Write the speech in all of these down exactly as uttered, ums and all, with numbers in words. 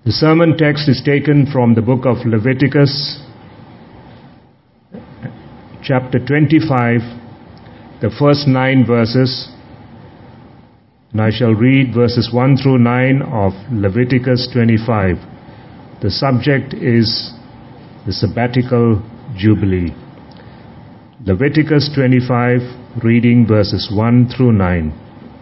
The sermon text is taken from the book of Leviticus, chapter twenty-five, the first nine verses. And I shall read verses one through nine of Leviticus twenty-five. The subject is the sabbatical jubilee. Leviticus twenty-five, reading verses one through nine.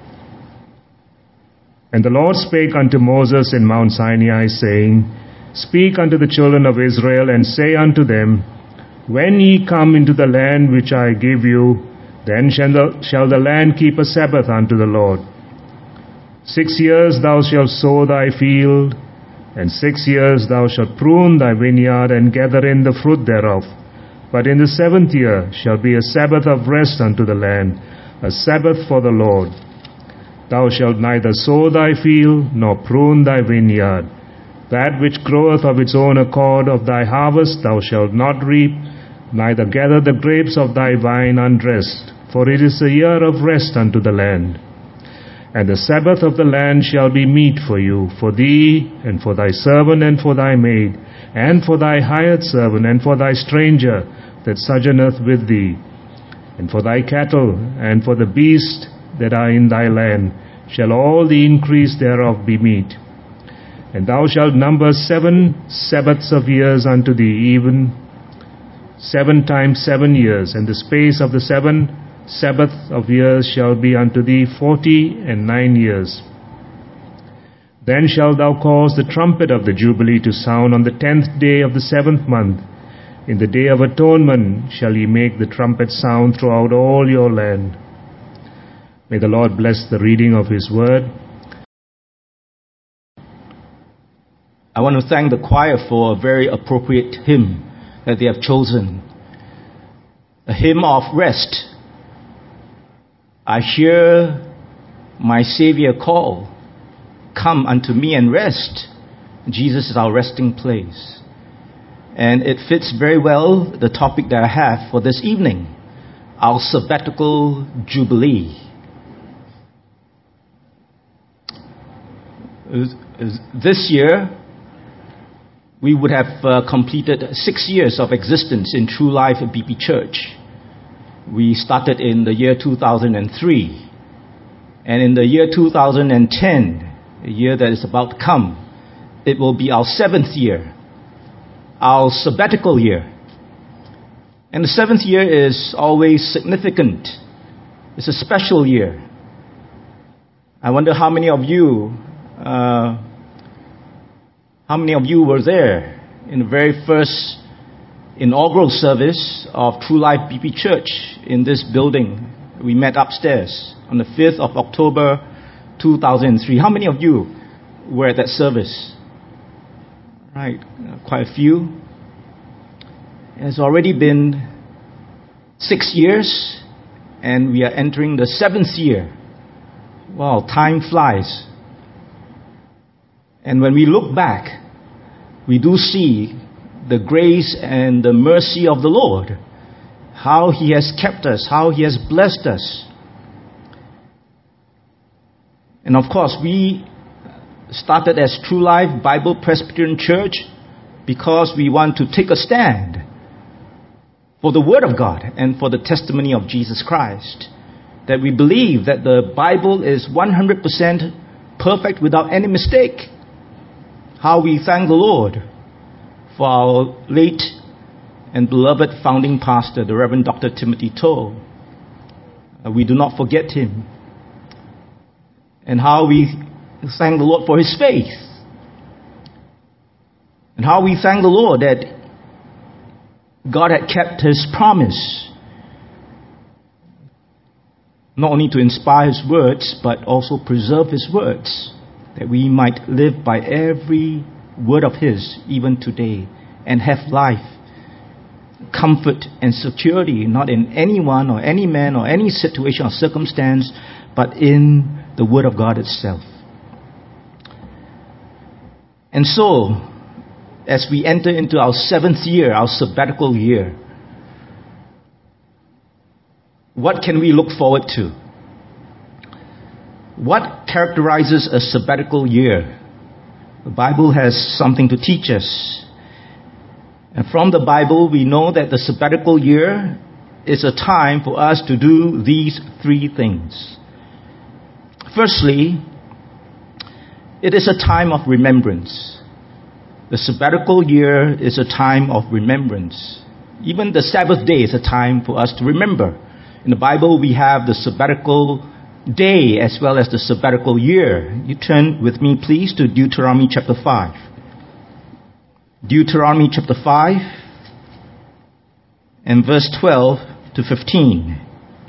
And the Lord spake unto Moses in Mount Sinai, saying, Speak unto the children of Israel, and say unto them, When ye come into the land which I give you, then shall the, shall the land keep a Sabbath unto the Lord. Six years thou shalt sow thy field, and six years thou shalt prune thy vineyard, and gather in the fruit thereof. But in the seventh year shall be a Sabbath of rest unto the land, a Sabbath for the Lord. Thou shalt neither sow thy field, nor prune thy vineyard. That which groweth of its own accord of thy harvest thou shalt not reap, neither gather the grapes of thy vine undressed, for it is a year of rest unto the land. And the Sabbath of the land shall be meat for you, for thee, and for thy servant, and for thy maid, and for thy hired servant, and for thy stranger that sojourneth with thee, and for thy cattle, and for the beast that are in thy land, shall all the increase thereof be meat. And thou shalt number seven Sabbaths of years unto thee, even seven times seven years, and the space of the seven Sabbaths of years shall be unto thee forty and nine years. Then shalt thou cause the trumpet of the Jubilee to sound on the tenth day of the seventh month. In the day of atonement shall ye make the trumpet sound throughout all your land. May the Lord bless the reading of His word. I want to thank the choir for a very appropriate hymn that they have chosen. A hymn of rest. I hear my Savior call, Come unto me and rest. Jesus is our resting place. And it fits very well the topic that I have for this evening, our sabbatical jubilee. This year, we would have uh, completed six years of existence in True Life B P Church. We started in the year two thousand three. And in the year two thousand ten, a year that is about to come, it will be our seventh year, our sabbatical year. And the seventh year is always significant. It's a special year. I wonder how many of you Uh, how many of you were there in the very first inaugural service of True Life B P Church in this building? We met upstairs on the fifth of October two thousand three. How many of you were at that service? Right, quite a few. It's already been six years, and we are entering the seventh year. Wow, time flies. And when we look back, we do see the grace and the mercy of the Lord, how He has kept us, how He has blessed us. And of course, we started as True Life Bible Presbyterian Church because we want to take a stand for the Word of God and for the testimony of Jesus Christ. That we believe that the Bible is one hundred percent perfect without any mistake. How we thank the Lord for our late and beloved founding pastor, the Reverend Doctor Timothy Toh. Uh, we do not forget him. And how we thank the Lord for his faith. And how we thank the Lord that God had kept His promise. Not only to inspire His words, but also preserve His words, that we might live by every word of His, even today, and have life, comfort and security, not in anyone or any man or any situation or circumstance, but in the Word of God itself. And so, as we enter into our seventh year, our sabbatical year, what can we look forward to? What characterizes a sabbatical year? The Bible has something to teach us. And from the Bible, we know that the sabbatical year is a time for us to do these three things. Firstly, it is a time of remembrance. The sabbatical year is a time of remembrance. Even the Sabbath day is a time for us to remember. In the Bible, we have the sabbatical day as well as the sabbatical year. You turn with me, please, to Deuteronomy chapter five. Deuteronomy chapter five and verse twelve to fifteen.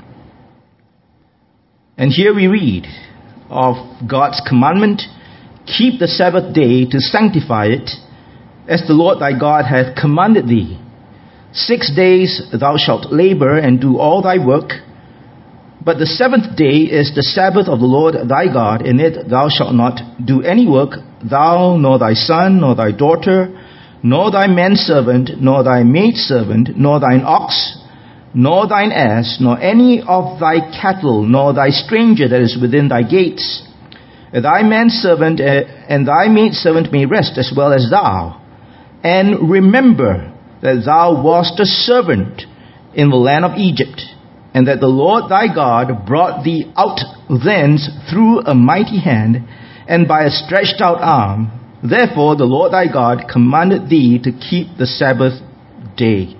And here we read of God's commandment, keep the Sabbath day to sanctify it, as the Lord thy God hath commanded thee. Six days thou shalt labor and do all thy work, but the seventh day is the Sabbath of the Lord thy God. In it thou shalt not do any work, thou, nor thy son, nor thy daughter, nor thy manservant, nor thy maidservant, nor thine ox, nor thine ass, nor any of thy cattle, nor thy stranger that is within thy gates. Thy manservant and thy maidservant may rest as well as thou. And remember that thou wast a servant in the land of Egypt, and that the Lord thy God brought thee out thence through a mighty hand and by a stretched out arm. Therefore the Lord thy God commanded thee to keep the Sabbath day.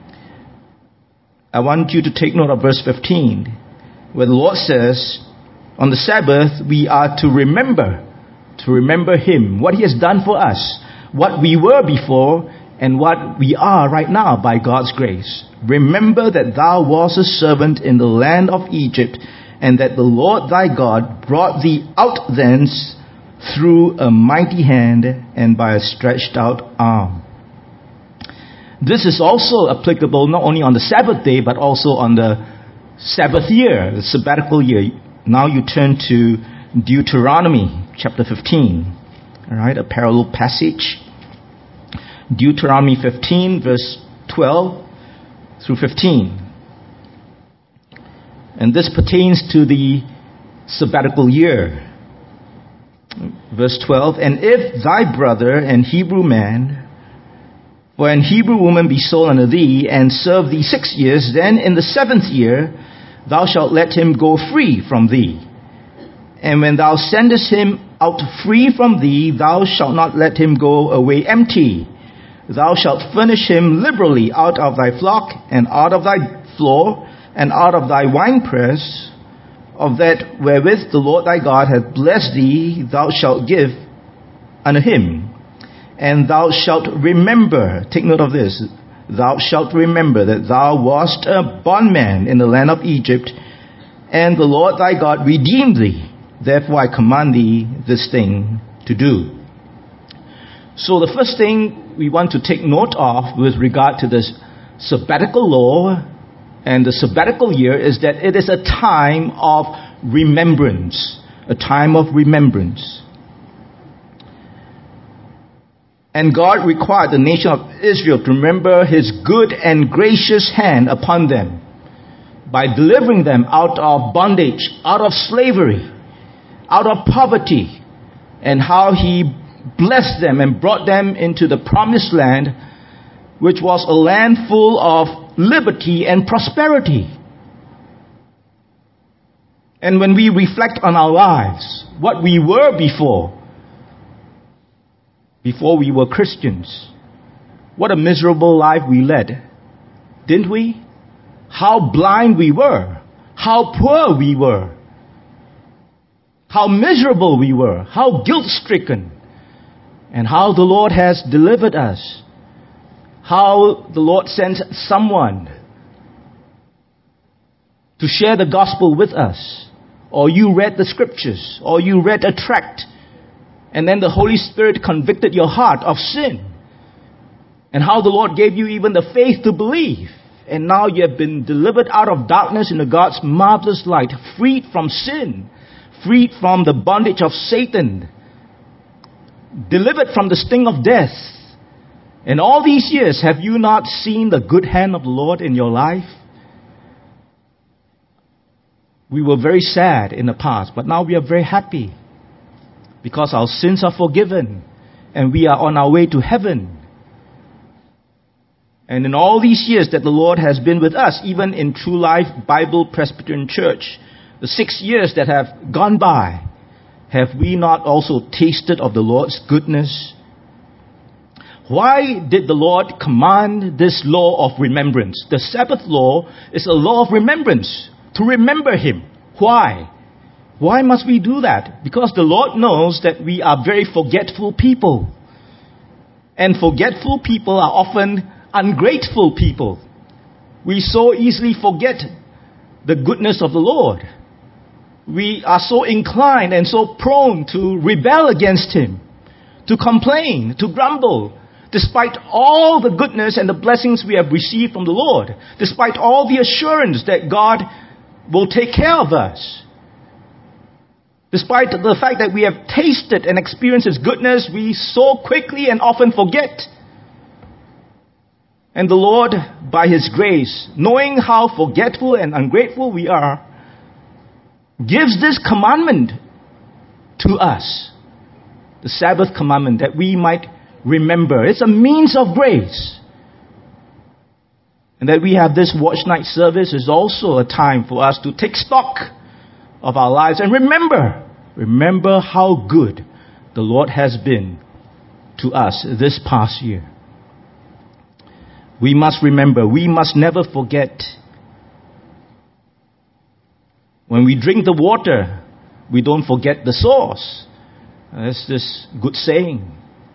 I want you to take note of verse fifteen, where the Lord says, on the Sabbath we are to remember, to remember Him, what He has done for us, what we were before, and what we are right now by God's grace. Remember that thou wast a servant in the land of Egypt, and that the Lord thy God brought thee out thence through a mighty hand and by a stretched out arm. This is also applicable not only on the Sabbath day, but also on the Sabbath year, the sabbatical year. Now you turn to Deuteronomy chapter fifteen. All right, a parallel passage. Deuteronomy fifteen, verse twelve through fifteen. And this pertains to the sabbatical year. Verse twelve, and if thy brother, an Hebrew man, or an Hebrew woman be sold unto thee, and serve thee six years, then in the seventh year thou shalt let him go free from thee. And when thou sendest him out free from thee, thou shalt not let him go away empty. Thou shalt furnish him liberally out of thy flock, and out of thy floor, and out of thy winepress, of that wherewith the Lord thy God hath blessed thee, thou shalt give unto him. And thou shalt remember, take note of this, thou shalt remember that thou wast a bondman in the land of Egypt, and the Lord thy God redeemed thee. Therefore I command thee this thing to do. So the first thing we want to take note of with regard to this sabbatical law and the sabbatical year is that it is a time of remembrance. A time of remembrance. And God required the nation of Israel to remember His good and gracious hand upon them by delivering them out of bondage, out of slavery, out of poverty, and how He blessed them and brought them into the promised land, which was a land full of liberty and prosperity. And when we reflect on our lives, what we were before, before we were Christians, what a miserable life we led, didn't we? How blind we were, how poor we were, how miserable we were, how guilt-stricken, and how the Lord has delivered us. How the Lord sent someone to share the gospel with us. Or you read the scriptures, or you read a tract, and then the Holy Spirit convicted your heart of sin. And how the Lord gave you even the faith to believe. And now you have been delivered out of darkness into God's marvelous light, freed from sin, freed from the bondage of Satan, delivered from the sting of death. In all these years, have you not seen the good hand of the Lord in your life? We were very sad in the past, but now we are very happy because our sins are forgiven. and we are on our way to heaven. And in all these years that the Lord has been with us, even in True Life Bible Presbyterian Church, the six years that have gone by, have we not also tasted of the Lord's goodness? Why did the Lord command this law of remembrance? The Sabbath law is a law of remembrance, to remember Him. Why? Why must we do that? Because the Lord knows that we are very forgetful people. And forgetful people are often ungrateful people. We so easily forget the goodness of the Lord. We are so inclined and so prone to rebel against Him, to complain, to grumble, despite all the goodness and the blessings we have received from the Lord, despite all the assurance that God will take care of us. Despite the fact that we have tasted and experienced His goodness, we so quickly and often forget. And the Lord, by His grace, knowing how forgetful and ungrateful we are, gives this commandment to us. The Sabbath commandment, that we might remember. It's a means of grace. And that we have this watch night service is also a time for us to take stock of our lives and remember, remember how good the Lord has been to us this past year. We must remember, we must never forget. When we drink the water, we don't forget the source. That's this good saying.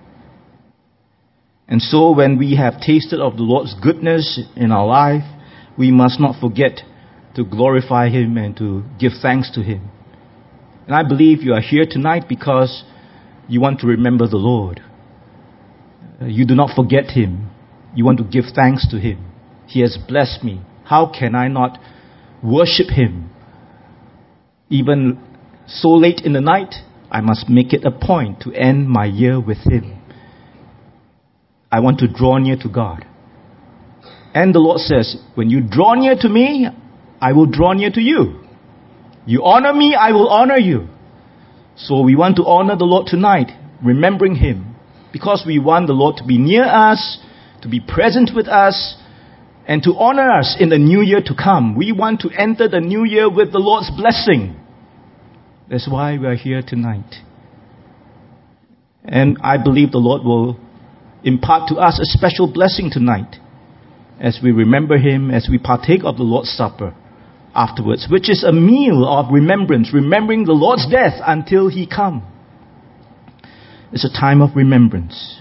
And so when we have tasted of the Lord's goodness in our life, we must not forget to glorify Him and to give thanks to Him. And I believe you are here tonight because you want to remember the Lord. You do not forget Him. You want to give thanks to Him. He has blessed me. How can I not worship Him? Even so late in the night, I must make it a point to end my year with Him. I want to draw near to God. And the Lord says, when you draw near to me, I will draw near to you. You honor me, I will honor you. So we want to honor the Lord tonight, remembering Him, because we want the Lord to be near us, to be present with us, and to honor us in the new year to come. We want to enter the new year with the Lord's blessing. That's why we are here tonight. And I believe the Lord will impart to us a special blessing tonight as we remember Him, as we partake of the Lord's Supper afterwards, which is a meal of remembrance, remembering the Lord's death until He come. It's a time of remembrance.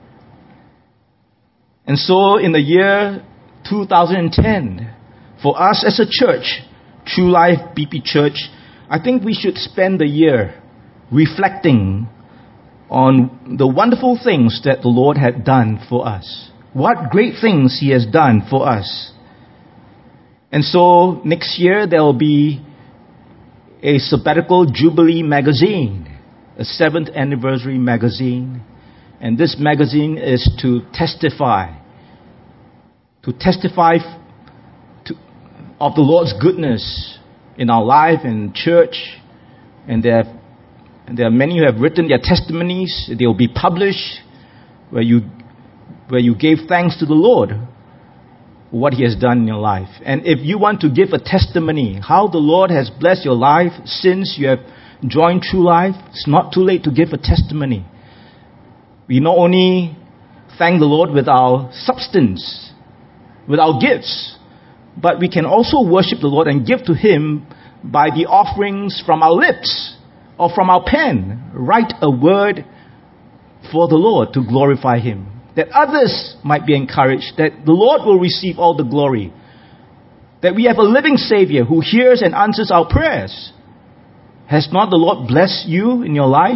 And so in the year two thousand ten, for us as a church, True Life B P Church, I think we should spend the year reflecting on the wonderful things that the Lord had done for us. What great things He has done for us. And so next year there will be a sabbatical Jubilee magazine, a seventh anniversary magazine. And this magazine is to testify, to testify to, of the Lord's goodness in our life and church. And there, and there are many who have written their testimonies. They will be published, where you, where you gave thanks to the Lord for what He has done in your life. And if you want to give a testimony, how the Lord has blessed your life since you have joined True Life, it's not too late to give a testimony. We not only thank the Lord with our substance, with our gifts, but we can also worship the Lord and give to Him by the offerings from our lips or from our pen. Write a word for the Lord to glorify Him, that others might be encouraged, that the Lord will receive all the glory, that we have a living Savior who hears and answers our prayers. Has not the Lord blessed you in your life?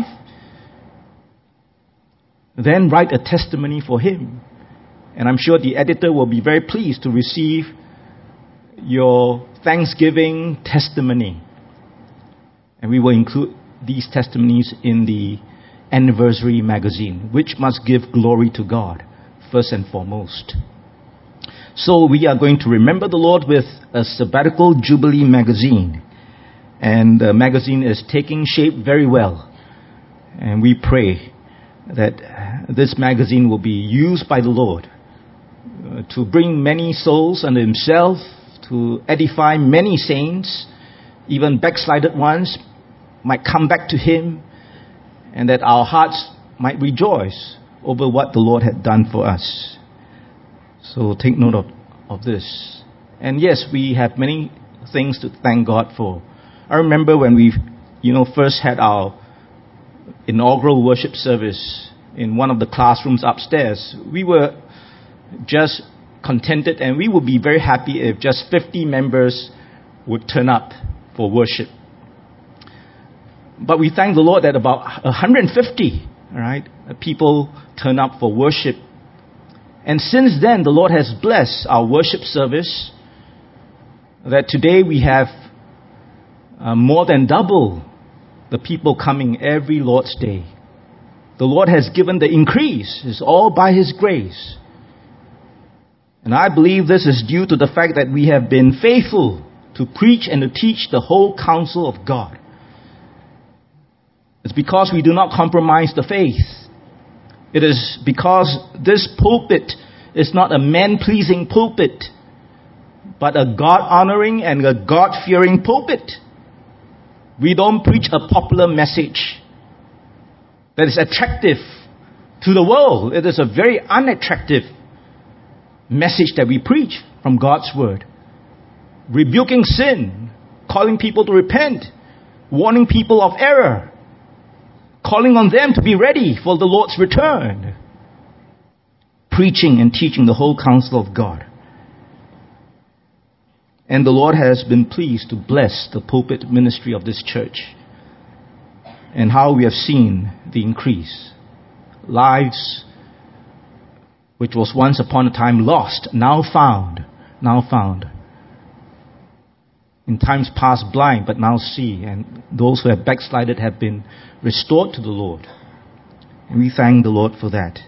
Then write a testimony for Him. And I'm sure the editor will be very pleased to receive your Thanksgiving testimony. And we will include these testimonies in the anniversary magazine, which must give glory to God first and foremost. So we are going to remember the Lord with a sabbatical Jubilee magazine. And the magazine is taking shape very well. And we pray that this magazine will be used by the Lord uh, to bring many souls unto himself, to edify many saints, even backslided ones might come back to him, and that our hearts might rejoice over what the Lord had done for us. So take note of, of this. And yes, we have many things to thank God for. I remember when we, you know, first had our inaugural worship service in one of the classrooms upstairs. We were just contented, and we would be very happy if just fifty members would turn up for worship. But we thank the Lord that about one hundred fifty, all right, people turn up for worship. And since then, the Lord has blessed our worship service, that today we have uh, more than double the people coming every Lord's Day. The Lord has given the increase. It's all by His grace. And I believe this is due to the fact that we have been faithful to preach and to teach the whole counsel of God. It's because we do not compromise the faith. It is because this pulpit is not a man-pleasing pulpit, but a God-honoring and a God-fearing pulpit. We don't preach a popular message that is attractive to the world. It is a very unattractive message that we preach from God's Word. Rebuking sin, calling people to repent, warning people of error, calling on them to be ready for the Lord's return. Preaching and teaching the whole counsel of God. And the Lord has been pleased to bless the pulpit ministry of this church. And how we have seen the increase. Lives which was once upon a time lost, now found, now found. In times past blind, but now see. And those who have backslided have been restored to the Lord. And we thank the Lord for that.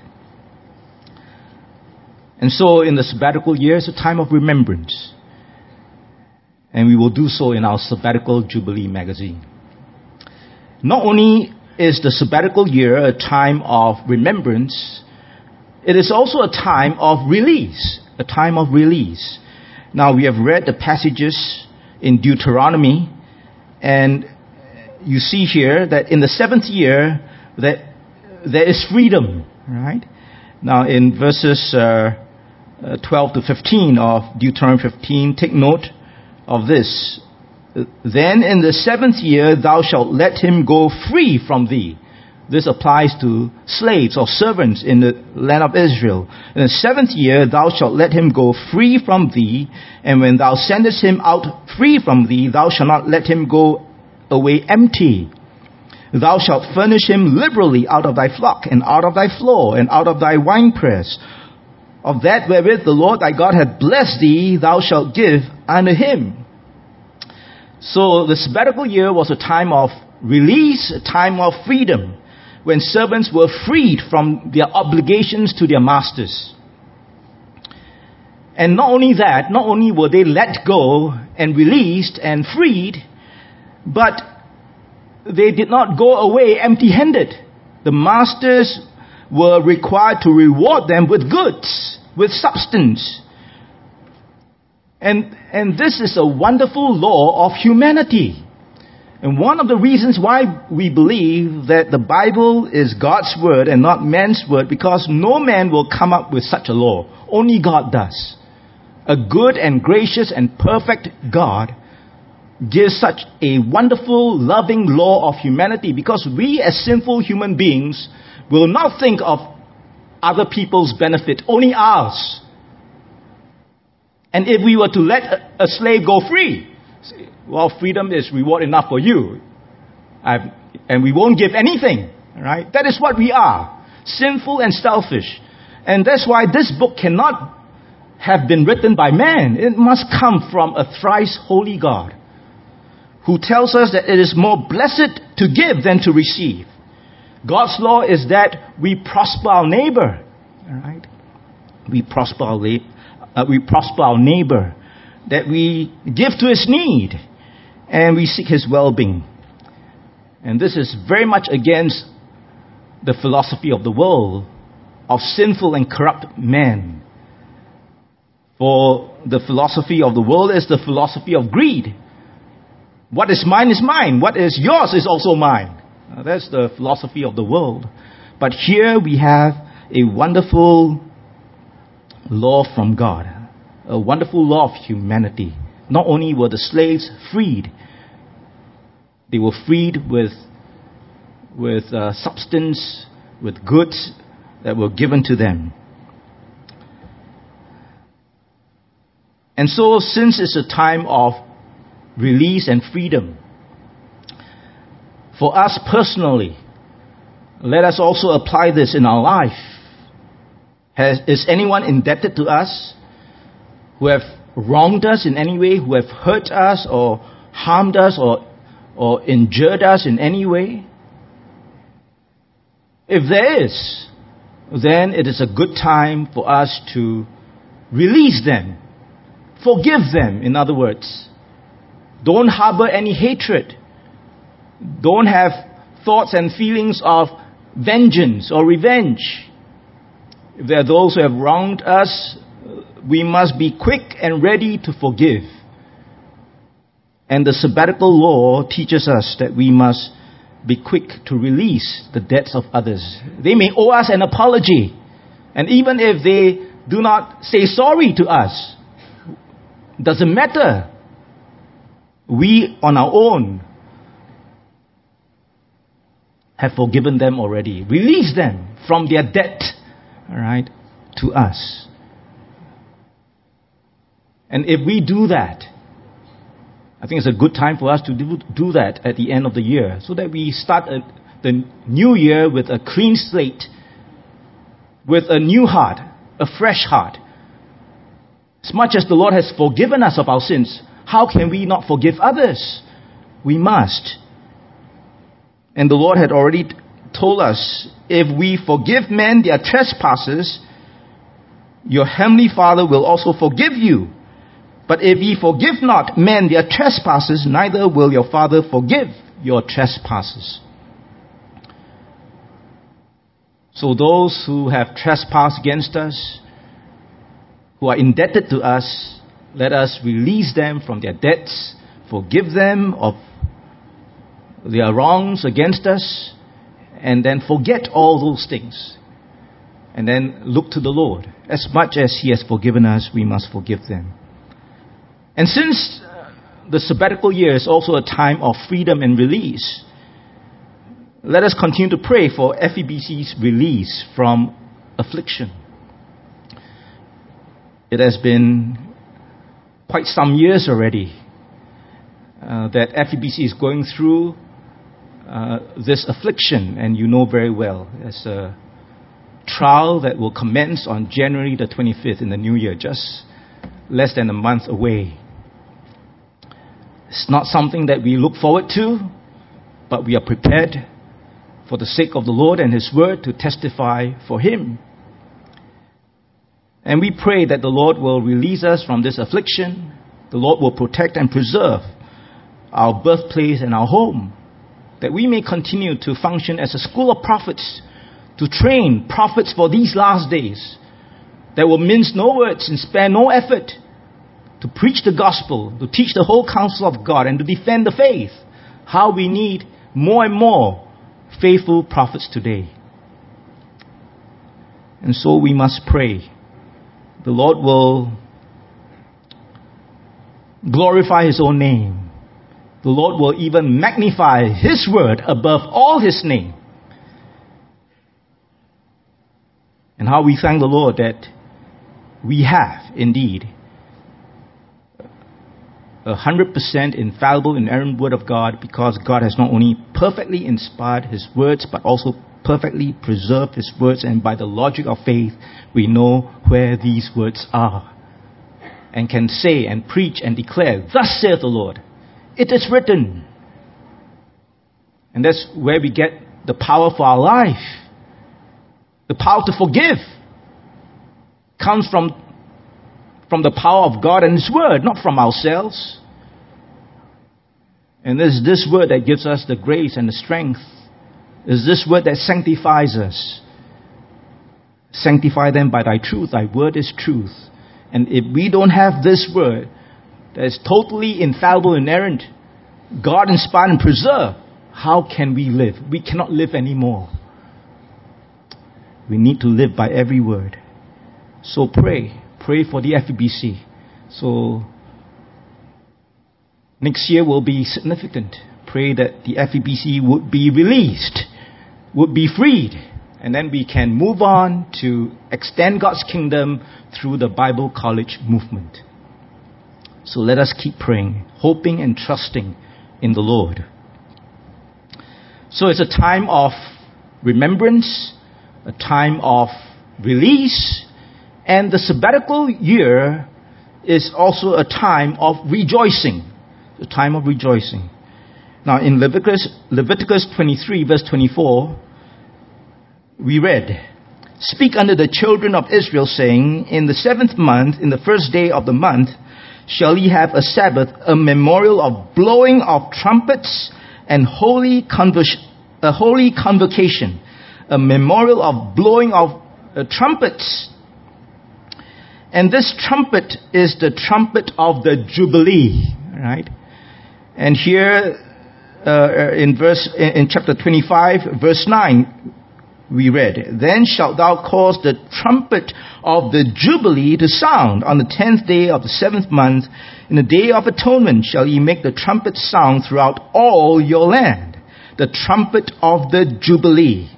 And so in the sabbatical year is a time of remembrance. And we will do so in our Sabbatical Jubilee magazine. Not only is the sabbatical year a time of remembrance, it is also a time of release. A time of release. Now we have read the passages in Deuteronomy, and you see here that in the seventh year that there is freedom, right? Now in verses uh, uh, twelve to fifteen of Deuteronomy fifteen, take note of this. Then in the seventh year thou shalt let him go free from thee. This applies to slaves or servants in the land of Israel. In the seventh year thou shalt let him go free from thee, and when thou sendest him out free from thee, thou shalt not let him go away empty. Thou shalt furnish him liberally out of thy flock, and out of thy floor, and out of thy winepress. Of that wherewith the Lord thy God hath blessed thee, thou shalt give unto him. So the sabbatical year was a time of release, a time of freedom, when servants were freed from their obligations to their masters. And not only that, not only were they let go and released and freed, but they did not go away empty-handed. The masters were required to reward them with goods, with substance. And, and this is a wonderful law of humanity. And one of the reasons why we believe that the Bible is God's word and not man's word, because no man will come up with such a law. Only God does. A good and gracious and perfect God gives such a wonderful, loving law of humanity, because we as sinful human beings will not think of other people's benefit, only ours. And if we were to let a, a slave go free, well, freedom is reward enough for you. I've, and we won't give anything. Right? That is what we are. Sinful and selfish. And that's why this book cannot have been written by man. It must come from a thrice holy God, who tells us that it is more blessed to give than to receive. God's law is that we prosper our neighbor. All right? We prosper our, uh, we prosper our neighbor. That we give to his need. And we seek his well-being. And this is very much against the philosophy of the world, of sinful and corrupt men. For the philosophy of the world is the philosophy of greed. What is mine is mine. What is yours is also mine. Now, that's the philosophy of the world. But here we have a wonderful law from God, a wonderful law of humanity. Not only were the slaves freed, they were freed with, with uh, substance, with goods that were given to them. And so, since it's a time of release and freedom, for us personally, let us also apply this in our life. Has, is anyone indebted to us who have wronged us in any way, who have hurt us or harmed us or, or injured us in any way? If there is, then it is a good time for us to release them. Forgive them, in other words. Don't harbor any hatred. Don't have thoughts and feelings of vengeance or revenge. If there are those who have wronged us, we must be quick and ready to forgive. And the sabbatical law teaches us that we must be quick to release the debts of others. They may owe us an apology. And even if they do not say sorry to us, doesn't matter. We on our own have forgiven them already. Release them from their debt, all right, to us. And if we do that, I think it's a good time for us to do, do that at the end of the year, so that we start a, the new year with a clean slate, with a new heart, a fresh heart. As much as the Lord has forgiven us of our sins, how can we not forgive others? We must. And the Lord had already t- told us, if we forgive men their trespasses, your heavenly Father will also forgive you. But if ye forgive not men their trespasses, neither will your Father forgive your trespasses. So those who have trespassed against us, who are indebted to us, let us release them from their debts, forgive them of their wrongs against us, and then forget all those things. And then look to the Lord. As much as He has forgiven us, we must forgive them. And since the sabbatical year is also a time of freedom and release, let us continue to pray for F E B C's release from affliction. It has been quite some years already uh, that F E B C is going through uh, this affliction, and you know very well. There's a trial that will commence on January the twenty-fifth in the new year, just less than a month away. It's not something that we look forward to, but we are prepared for the sake of the Lord and His word to testify for Him. And we pray that the Lord will release us from this affliction. The Lord will protect and preserve our birthplace and our home, that we may continue to function as a school of prophets, to train prophets for these last days, that will mince no words and spare no effort to preach the gospel, to teach the whole counsel of God, and to defend the faith. How we need more and more faithful prophets today. And so we must pray. The Lord will glorify His own name. The Lord will even magnify His word above all His name. And how we thank the Lord that we have indeed a hundred percent infallible, inerrant word of God, because God has not only perfectly inspired His words, but also perfectly preserved His words, and by the logic of faith, we know where these words are, and can say and preach and declare, "Thus saith the Lord, it is written." And that's where we get the power for our life. The power to forgive comes from, from the power of God and His word, not from ourselves. And it's this word that gives us the grace and the strength is this word that sanctifies us. Sanctify them by thy truth. Thy word is truth. And if we don't have this word that is totally infallible, inerrant, God-inspired and preserved, how can we live? We cannot live anymore. We need to live by every word. So pray. Pray for the F E B C. So next year will be significant. Pray that the F E B C would be released, would be freed, and then we can move on to extend God's kingdom through the Bible College movement. So let us keep praying, hoping and trusting in the Lord. So it's a time of remembrance, a time of release, and the sabbatical year is also a time of rejoicing. A time of rejoicing. Now in Leviticus, Leviticus twenty-three verse twenty-four, we read, "Speak unto the children of Israel, saying, in the seventh month, in the first day of the month, shall ye have a Sabbath, a memorial of blowing of trumpets and holy convers- a holy convocation." A memorial of blowing of uh, trumpets. And this trumpet is the trumpet of the Jubilee, right? And here uh, in verse in, in chapter twenty-five, verse nine, we read, "Then shalt thou cause the trumpet of the Jubilee to sound on the tenth day of the seventh month. In the day of atonement shall ye make the trumpet sound throughout all your land. The trumpet of the Jubilee."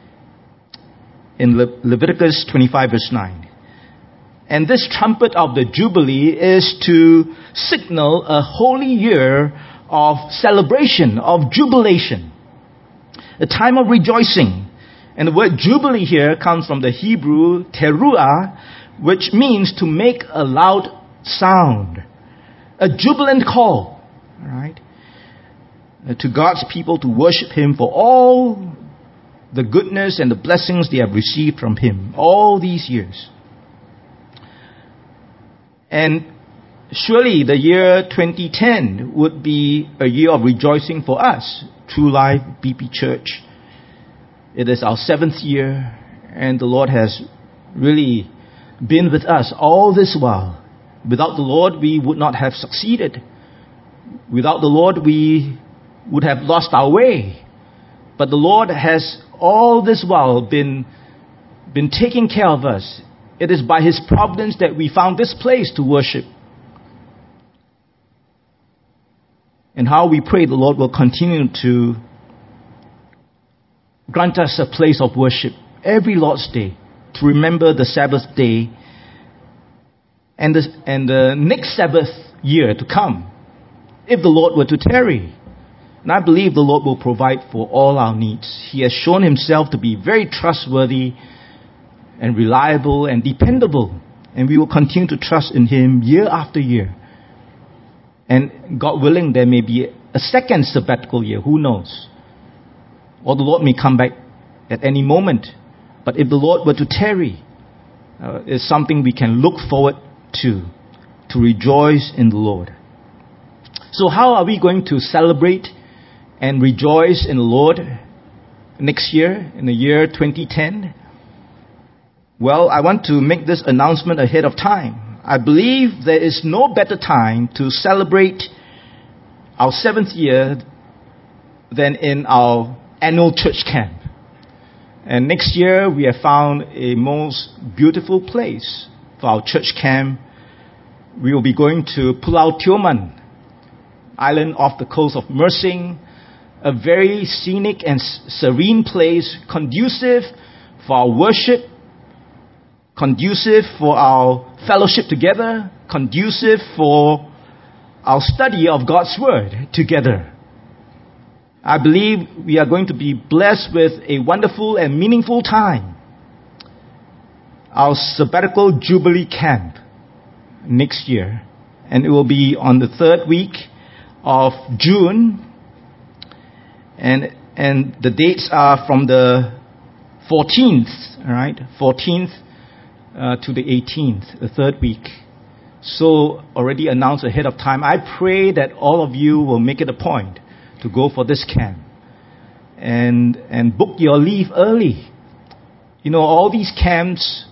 In Le- Leviticus twenty-five verse nine. And this trumpet of the Jubilee is to signal a holy year of celebration, of jubilation. A time of rejoicing. And the word Jubilee here comes from the Hebrew teruah, which means to make a loud sound. A jubilant call. All right? To God's people to worship Him for all the goodness and the blessings they have received from Him all these years. And surely the year twenty ten would be a year of rejoicing for us, True Life B P Church. It is our seventh year, and the Lord has really been with us all this while. Without the Lord, we would not have succeeded. Without the Lord, we would have lost our way. But the Lord has all this while been, been taking care of us. It is by His providence that we found this place to worship. And how we pray the Lord will continue to grant us a place of worship every Lord's Day, to remember the Sabbath day and the, and the next Sabbath year to come, if the Lord were to tarry. And I believe the Lord will provide for all our needs. He has shown Himself to be very trustworthy and reliable and dependable. And we will continue to trust in Him year after year. And God willing, there may be a second sabbatical year. Who knows? Or the Lord may come back at any moment. But if the Lord were to tarry, uh, it's something we can look forward to. To rejoice in the Lord. So how are we going to celebrate and rejoice in the Lord next year, in the year twenty ten? Well, I want to make this announcement ahead of time. I believe there is no better time to celebrate our seventh year than in our annual church camp. And next year we have found a most beautiful place for our church camp. We will be going to Pulau Tioman, island off the coast of Mersing, a very scenic and serene place, conducive for our worship, conducive for our fellowship together, conducive for our study of God's Word together. I believe we are going to be blessed with a wonderful and meaningful time. Our sabbatical Jubilee camp next year. And it will be on the third week of June. And and the dates are from the fourteenth, all right, fourteenth uh, to the eighteenth, the third week. So already announced ahead of time. I pray that all of you will make it a point to go for this camp. and, and book your leave early. You know, all these camps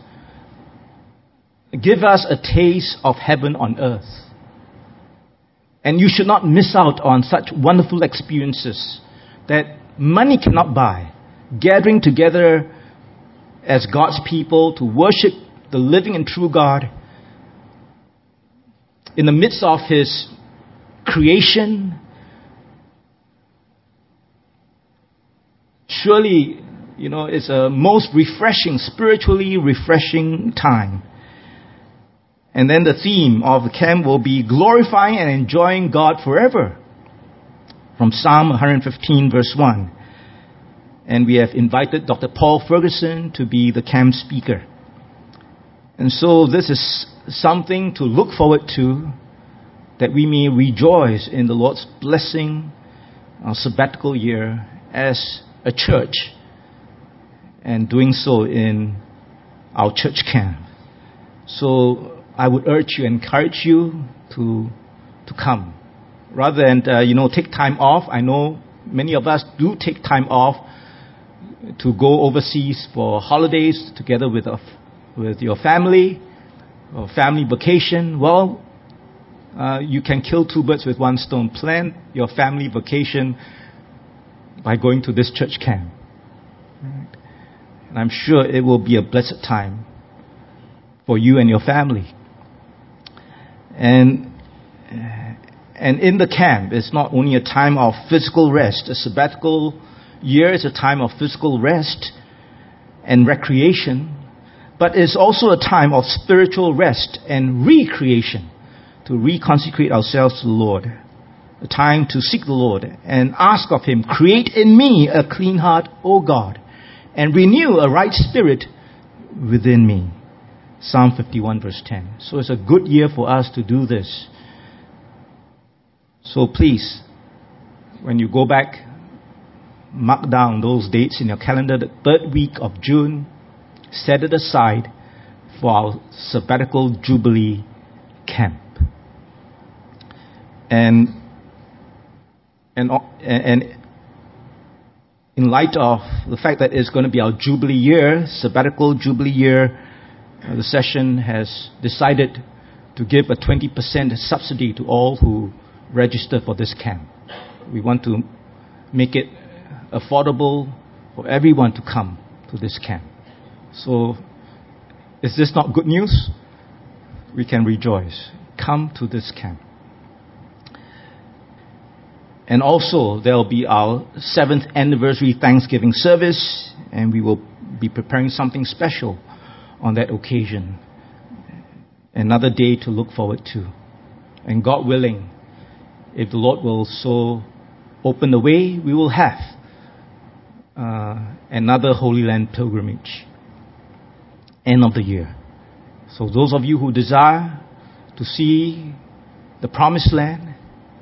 give us a taste of heaven on earth. And you should not miss out on such wonderful experiences that money cannot buy. Gathering together as God's people to worship the living and true God in the midst of His creation. Surely, you know, it's a most refreshing, spiritually refreshing time. And then the theme of the camp will be glorifying and enjoying God forever. From Psalm one fifteen verse one. And we have invited Doctor Paul Ferguson to be the camp speaker. And so this is something to look forward to, that we may rejoice in the Lord's blessing, our sabbatical year as a church, and doing so in our church camp. So I would urge you, encourage you to to come, rather than uh, you know take time off. I know many of us do take time off to go overseas for holidays together with a, with your family, or family vacation. Well, uh, you can kill two birds with one stone. Plan your family vacation by going to this church camp. Right? And I'm sure it will be a blessed time for you and your family. And and in the camp, it's not only a time of physical rest. A sabbatical year is a time of physical rest and recreation, but it's also a time of spiritual rest and recreation, to reconsecrate ourselves to the Lord. A time to seek the Lord and ask of Him, create in me a clean heart, O God, and renew a right spirit within me. Psalm fifty-one verse ten. So it's a good year for us to do this. So please, when you go back, mark down those dates in your calendar. The third week of June, set it aside for our sabbatical Jubilee camp. And and and in light of the fact that it's going to be our Jubilee year, sabbatical Jubilee year, uh, the session has decided to give a twenty percent subsidy to all who register for this camp. We want to make it affordable for everyone to come to this camp. So, is this not good news? We can rejoice. Come to this camp. And also, there will be our seventh anniversary Thanksgiving service, and we will be preparing something special on that occasion. Another day to look forward to. And God willing, if the Lord will so open the way, we will have uh, another Holy Land pilgrimage. End of the year. So those of you who desire to see the Promised Land,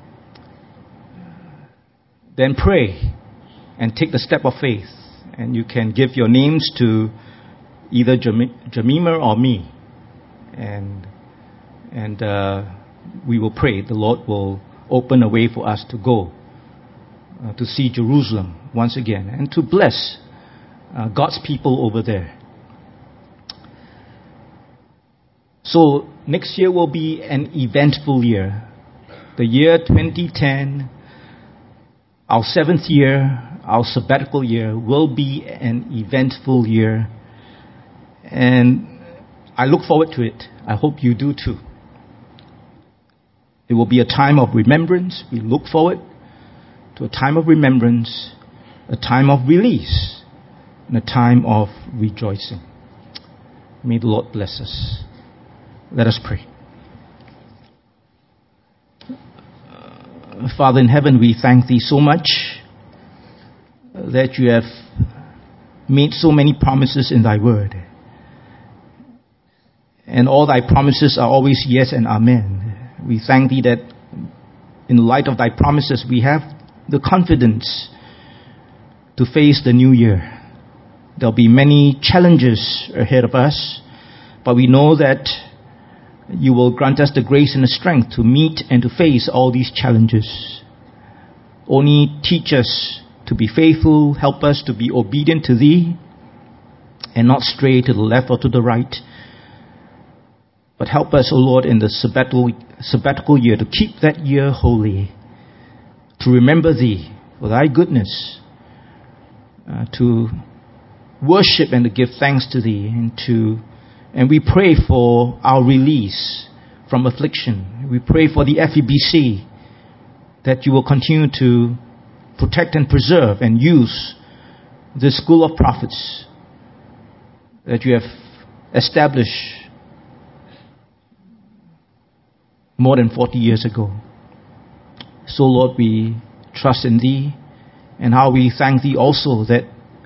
then pray and take the step of faith. And you can give your names to either Jemima or me. And, and uh, we will pray the Lord will open a way for us to go uh, to see Jerusalem once again and to bless uh, God's people over there. So next year will be an eventful year. The year twenty ten, our seventh year, our sabbatical year, will be an eventful year. And I look forward to it. I hope you do too. It will be a time of remembrance. We look forward to a time of remembrance, a time of release, and a time of rejoicing. May the Lord bless us. Let us pray. Father in heaven, we thank Thee so much that You have made so many promises in Thy word. And all Thy promises are always yes and amen. We thank Thee that in light of Thy promises, we have the confidence to face the new year. There'll be many challenges ahead of us, but we know that You will grant us the grace and the strength to meet and to face all these challenges. Only teach us to be faithful. Help us to be obedient to Thee and not stray to the left or to the right. But help us, O Lord, in the sabbatical, sabbatical year to keep that year holy, to remember Thee for Thy goodness, uh, to worship and to give thanks to Thee, and to and we pray for our release from affliction. We pray for the F E B C, that You will continue to protect and preserve and use the school of prophets that You have established more than forty years ago. So, Lord, we trust in Thee, and how we thank Thee also that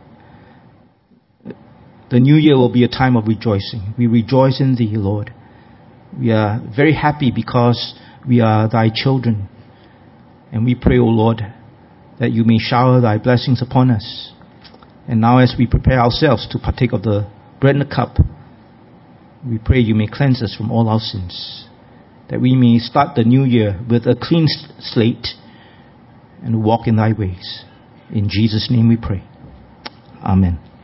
the new year will be a time of rejoicing. We rejoice in Thee, Lord. We are very happy because we are Thy children. And we pray, O Lord, that You may shower Thy blessings upon us. And now as we prepare ourselves to partake of the bread and the cup, we pray You may cleanse us from all our sins, that we may start the new year with a clean slate and walk in Thy ways. In Jesus' name we pray. Amen.